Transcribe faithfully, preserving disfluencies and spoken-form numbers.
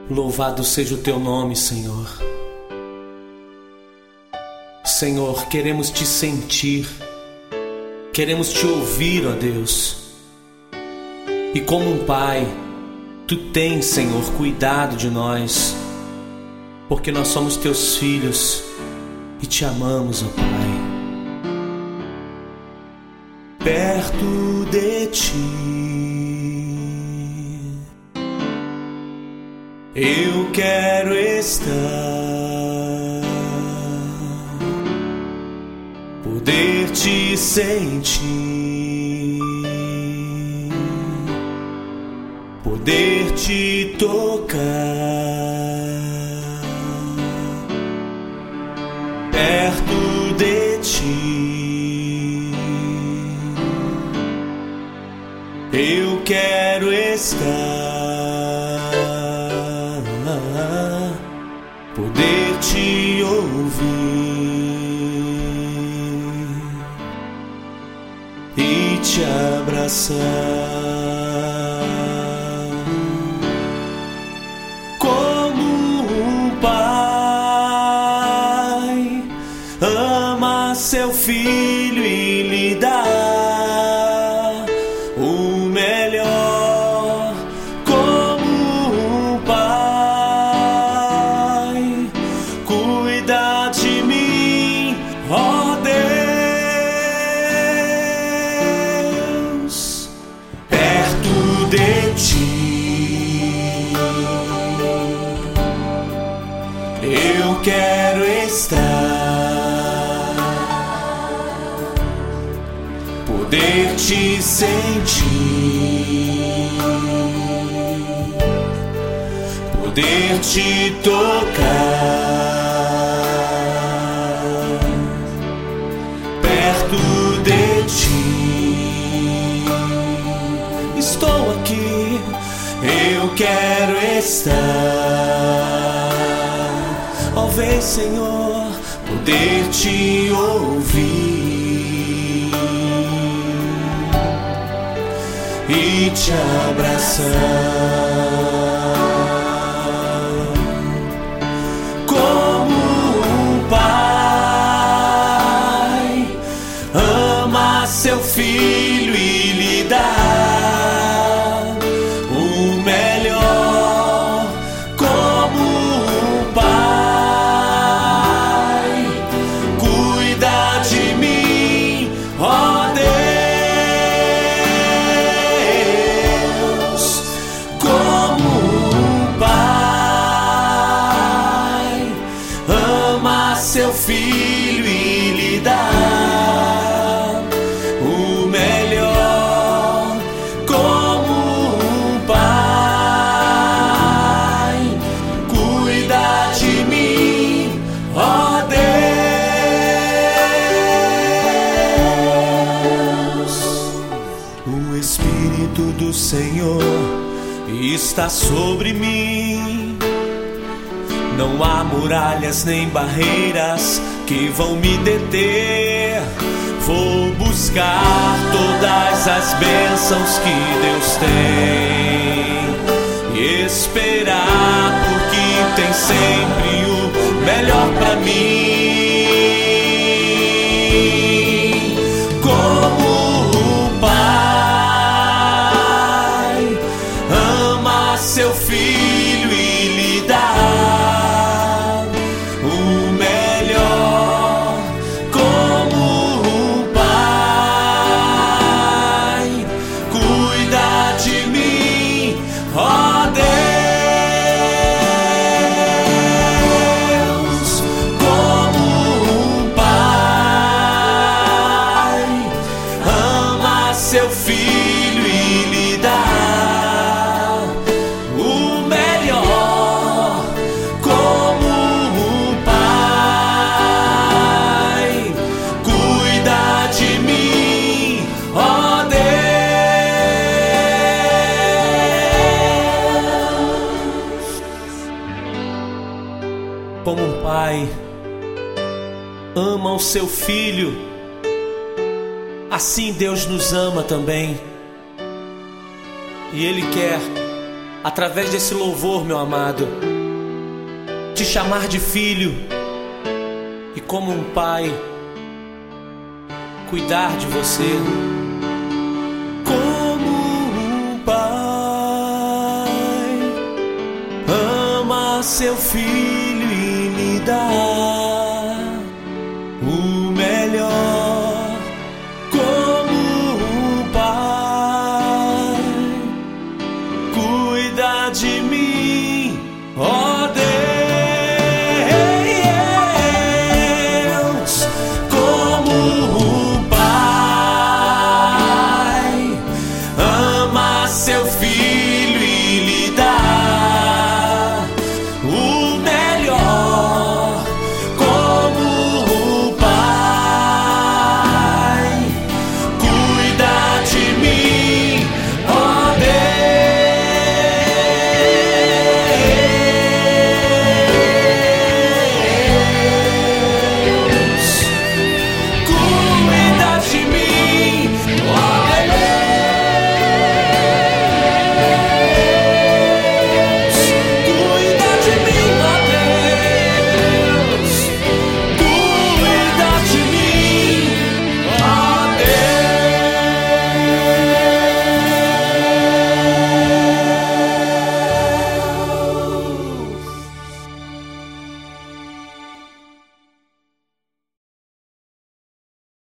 Louvado seja o teu nome, Senhor. Senhor, queremos te sentir, queremos te ouvir, ó Deus. E como um pai, tu tens, Senhor, cuidado de nós, porque nós somos teus filhos e te amamos, ó Pai. Perto de ti eu quero estar, poder te sentir, poder te tocar. Perto de ti eu quero estar, poder te ouvir e te abraçar. Como um pai ama seu filho e lhe dá o melhor. Como um pai cuida de mim, ó Deus. Perto de ti eu quero estar, poder te sentir, poder te tocar. Perto de ti estou aqui, eu quero estar. Ó, vem, Senhor, poder te ouvir e te abraçar. Como um pai ama seu filho e lhe dá o melhor. Como um pai cuida de mim, ó Deus. Como um pai ama seu filho e lhe dá o melhor. Como um pai cuida de mim, ó Deus. O Espírito do Senhor está sobre mim. Não há muralhas nem barreiras que vão me deter. Vou buscar todas as bênçãos que Deus tem e esperar, porque tem sempre o melhor pra mim. Como o pai ama seu filho e lhe dá o melhor. Como um pai cuida de mim, ó Deus. Como um pai ama seu filho e lhe dá o melhor. Como um pai cuida de mim, ó Deus. Como um pai ama o seu filho, assim Deus nos ama também. E Ele quer através desse louvor, meu amado, te chamar de filho e, como um pai, cuidar de você. Como um pai ama seu filho e lhe dá o melhor. Como um pai cuida de mim, ó Deus.